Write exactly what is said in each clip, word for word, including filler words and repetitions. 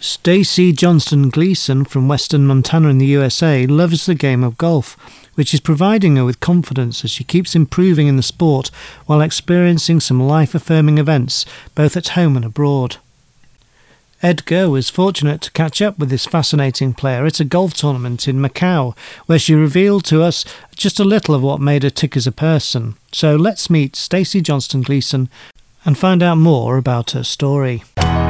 Stacey Johnston Gleason from Western Montana in the U S A loves the game of golf, which is providing her with confidence as she keeps improving in the sport while experiencing some life-affirming events both at home and abroad. Edgar was fortunate to catch up with this fascinating player at a golf tournament in Macau, where she revealed to us just a little of what made her tick as a person. So let's meet Stacey Johnston Gleason and find out more about her story.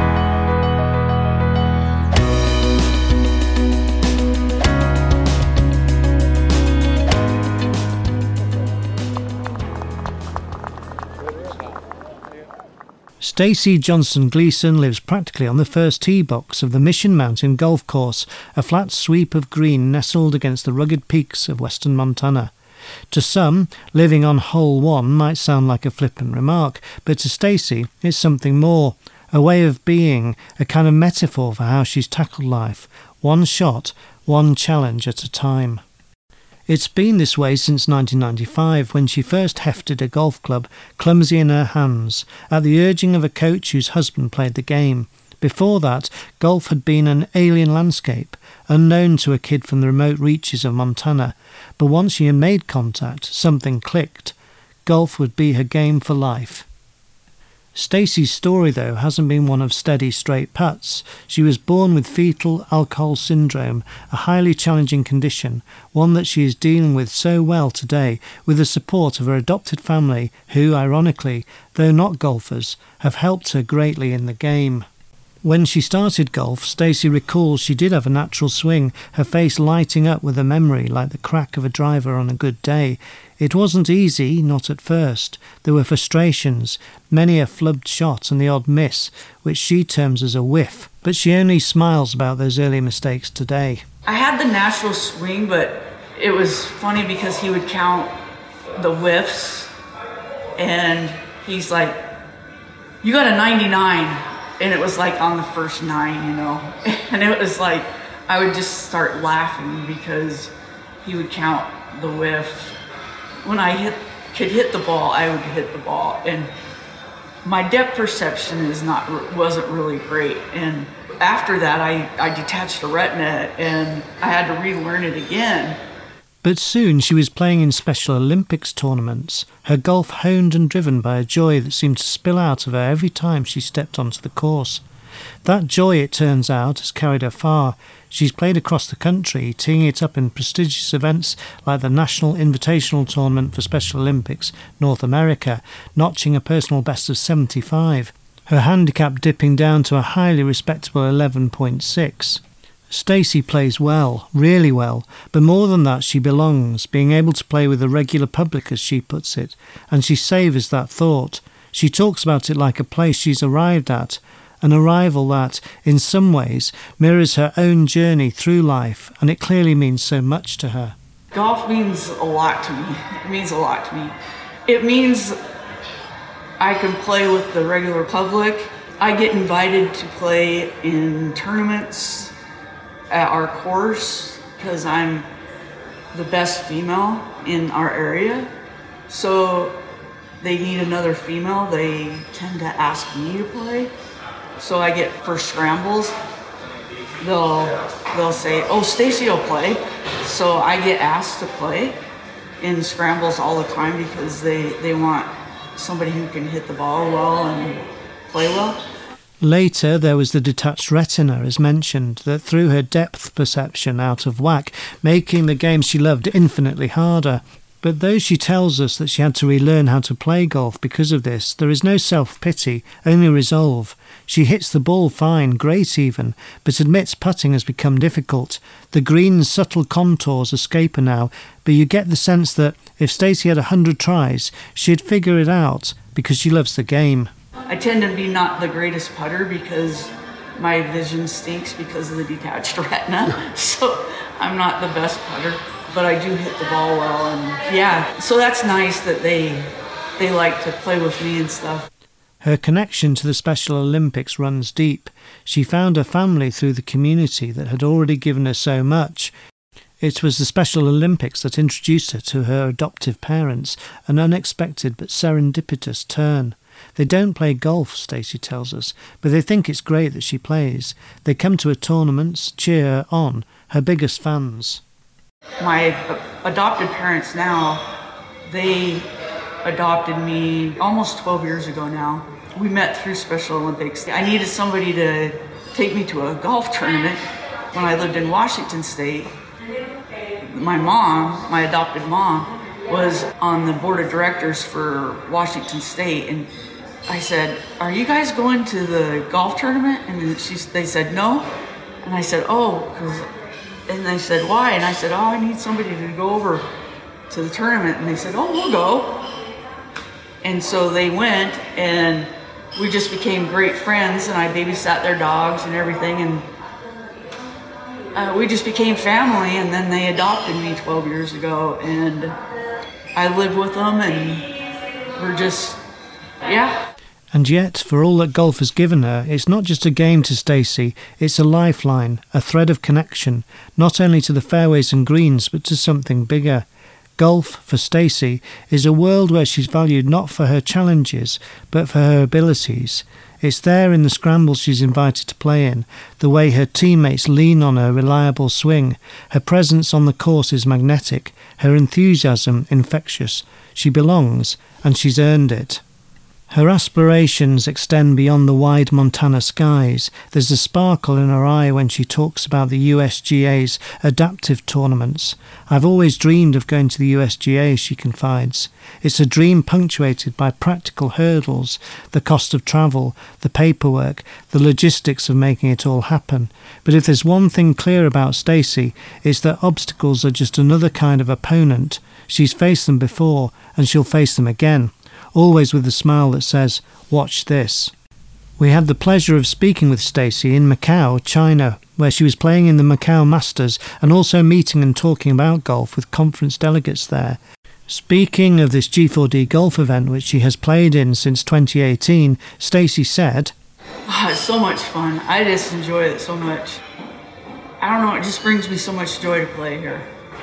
Stacey Johnston Gleason lives practically on the first tee box of the Mission Mountain Golf Course, a flat sweep of green nestled against the rugged peaks of western Montana. To some, living on hole one might sound like a flippant remark, but to Stacey it's something more, a way of being, a kind of metaphor for how she's tackled life, one shot, one challenge at a time. It's been this way since nineteen ninety-five, when she first hefted a golf club, clumsy in her hands, at the urging of a coach whose husband played the game. Before that, golf had been an alien landscape, unknown to a kid from the remote reaches of Montana. But once she had made contact, something clicked. Golf would be her game for life. Stacey's story, though, hasn't been one of steady, straight putts. She was born with fetal alcohol syndrome, a highly challenging condition, one that she is dealing with so well today, with the support of her adopted family, who, ironically, though not golfers, have helped her greatly in the game. When she started golf, Stacey recalls she did have a natural swing, her face lighting up with a memory like the crack of a driver on a good day. It wasn't easy, not at first. There were frustrations, many a flubbed shot and the odd miss, which she terms as a whiff, but she only smiles about those early mistakes today. I had the natural swing, but it was funny because he would count the whiffs, and he's like, "You got a ninety-nine." And it was like on the first nine, you know, and it was like, I would just start laughing because he would count the whiff. When I hit, could hit the ball, I would hit the ball. And my depth perception is not, wasn't really great. And after that, I, I detached a retina and I had to relearn it again. But soon she was playing in Special Olympics tournaments, her golf honed and driven by a joy that seemed to spill out of her every time she stepped onto the course. That joy, it turns out, has carried her far. She's played across the country, teeing it up in prestigious events like the National Invitational Tournament for Special Olympics North America, notching a personal best of seventy-five, her handicap dipping down to a highly respectable eleven point six. Stacey plays well, really well, but more than that she belongs, being able to play with the regular public as she puts it, and she savours that thought. She talks about it like a place she's arrived at, an arrival that, in some ways, mirrors her own journey through life, and it clearly means so much to her. Golf means a lot to me. It means a lot to me. It means I can play with the regular public. I get invited to play in tournaments at our course because I'm the best female in our area. So they need another female. They tend to ask me to play. So I get for scrambles, they'll they'll say, "Oh, Stacey will play." So I get asked to play in scrambles all the time because they, they want somebody who can hit the ball well and play well. Later, there was the detached retina, as mentioned, that threw her depth perception out of whack, making the game she loved infinitely harder. But though she tells us that she had to relearn how to play golf because of this, there is no self-pity, only resolve. She hits the ball fine, great even, but admits putting has become difficult. The green's subtle contours escape her now, but you get the sense that if Stacey had a hundred tries, she'd figure it out because she loves the game. I tend to be not the greatest putter because my vision stinks because of the detached retina. So I'm not the best putter, but I do hit the ball well. And yeah, so that's nice that they they like to play with me and stuff. Her connection to the Special Olympics runs deep. She found a family through the community that had already given her so much. It was the Special Olympics that introduced her to her adoptive parents, an unexpected but serendipitous turn. They don't play golf, Stacey tells us, but they think it's great that she plays. They come to her tournaments, cheer her on, her biggest fans. My adopted parents now, they adopted me almost twelve years ago now. We met through Special Olympics. I needed somebody to take me to a golf tournament when I lived in Washington State. My mom, my adopted mom, was on the board of directors for Washington State, and I said, "Are you guys going to the golf tournament?" And she, they said, "No." And I said, "Oh," because, and they said, "Why?" And I said, "Oh, I need somebody to go over to the tournament." And they said, "Oh, we'll go." And so they went, and we just became great friends, and I babysat their dogs and everything, and uh, we just became family. And then they adopted me twelve years ago, and I live with them, and we're just, yeah. And yet, for all that golf has given her, it's not just a game to Stacey, it's a lifeline, a thread of connection, not only to the fairways and greens, but to something bigger. Golf, for Stacey, is a world where she's valued not for her challenges, but for her abilities. It's there in the scrambles she's invited to play in, the way her teammates lean on her reliable swing. Her presence on the course is magnetic, her enthusiasm infectious. She belongs, and she's earned it. Her aspirations extend beyond the wide Montana skies. There's a sparkle in her eye when she talks about the U S G A's adaptive tournaments. "I've always dreamed of going to the U S G A," she confides. "It's a dream punctuated by practical hurdles, the cost of travel, the paperwork, the logistics of making it all happen. But if there's one thing clear about Stacey, it's that obstacles are just another kind of opponent. She's faced them before, and she'll face them again. Always with a smile that says, 'Watch this.'" We had the pleasure of speaking with Stacey in Macau, China, where she was playing in the Macau Masters and also meeting and talking about golf with conference delegates there. Speaking of this G four D golf event, which she has played in since twenty eighteen, Stacey said, "Oh, it's so much fun. I just enjoy it so much. I don't know, it just brings me so much joy to play here.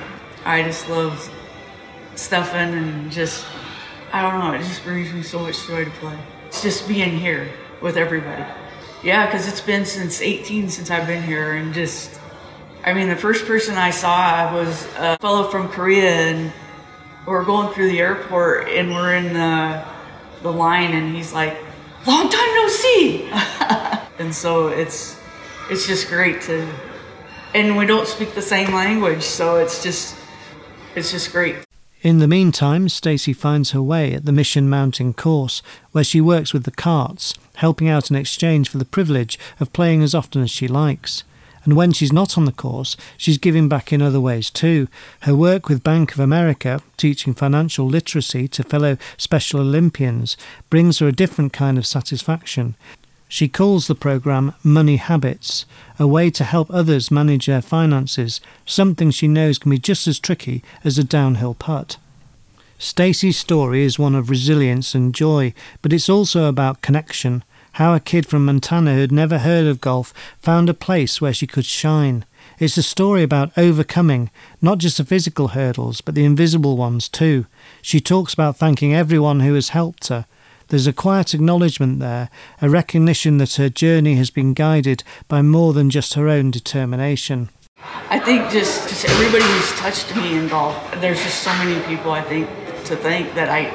I just love stuffing and just, I don't know, it just brings me so much joy to play. It's just being here with everybody. Yeah, because it's been since eighteen since I've been here, and just, I mean, the first person I saw was a fellow from Korea, and we're going through the airport, and we're in the, the line, and he's like, "Long time no see." And so it's, it's just great to, and we don't speak the same language, so it's just, it's just great. In the meantime, Stacey finds her way at the Mission Mountain course, where she works with the carts, helping out in exchange for the privilege of playing as often as she likes. And when she's not on the course, she's giving back in other ways too. Her work with Bank of America, teaching financial literacy to fellow Special Olympians, brings her a different kind of satisfaction. She calls the programme Money Habits, a way to help others manage their finances, something she knows can be just as tricky as a downhill putt. Stacey's story is one of resilience and joy, but it's also about connection, how a kid from Montana who'd never heard of golf found a place where she could shine. It's a story about overcoming, not just the physical hurdles, but the invisible ones too. She talks about thanking everyone who has helped her. There's a quiet acknowledgement there, a recognition that her journey has been guided by more than just her own determination. I think just, just everybody who's touched me in golf, there's just so many people, I think, to thank that I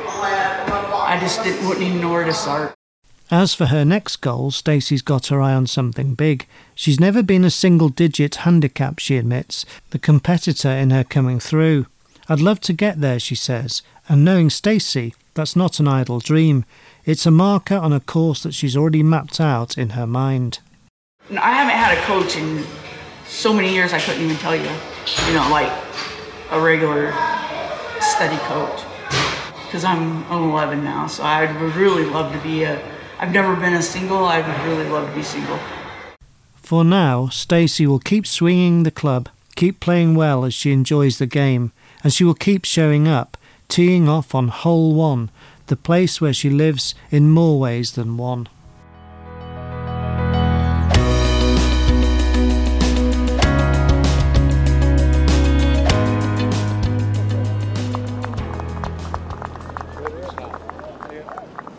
I just didn't, wouldn't even know where to start. As for her next goal, Stacey's got her eye on something big. She's never been a single-digit handicap, she admits, the competitor in her coming through. "I'd love to get there," she says, and knowing Stacey, that's not an idle dream. It's a marker on a course that she's already mapped out in her mind. I haven't had a coach in so many years I couldn't even tell you, you know, like a regular steady coach. Because I'm, I'm eleven now, so I would really love to be a, I've never been a single, I would really love to be single. For now, Stacey will keep swinging the club, keep playing well as she enjoys the game, and she will keep showing up, teeing off on hole one, the place where she lives in more ways than one.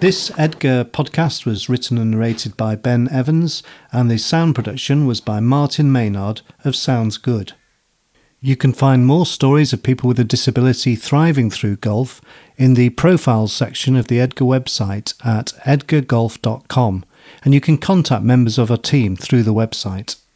This Edgar podcast was written and narrated by Ben Evans, and the sound production was by Martin Maynard of Sounds Good. You can find more stories of people with a disability thriving through golf in the profiles section of the Edgar website at edgar golf dot com, and you can contact members of our team through the website.